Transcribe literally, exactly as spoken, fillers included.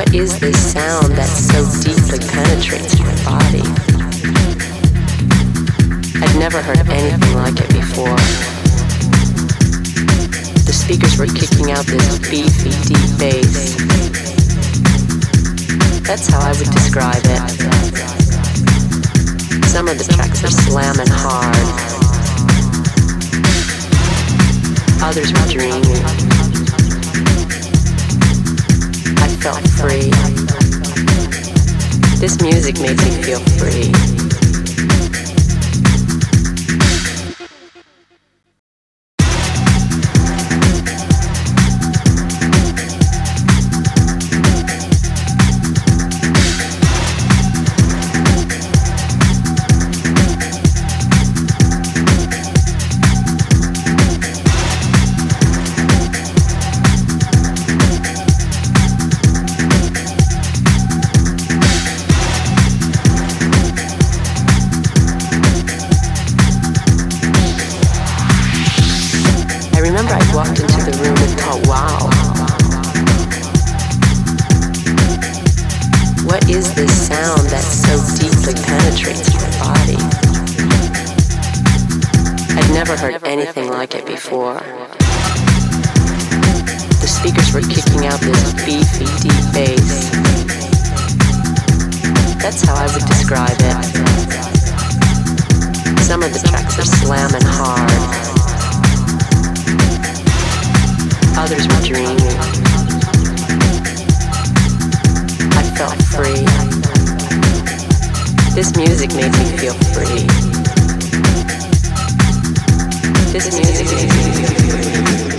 What is this sound that so deeply penetrates my body? I'd never heard anything like it before. The speakers were kicking out this beefy, deep bass. That's how I would describe it. Some of the tracks are slamming hard. Others were dreaming. I felt free. This music made me feel free. Anything like it before. The speakers were kicking out this beefy, deep bass. That's how I would describe it. Some of the tracks are slamming hard. Others were dreaming. I felt free. This music made me feel free. This music.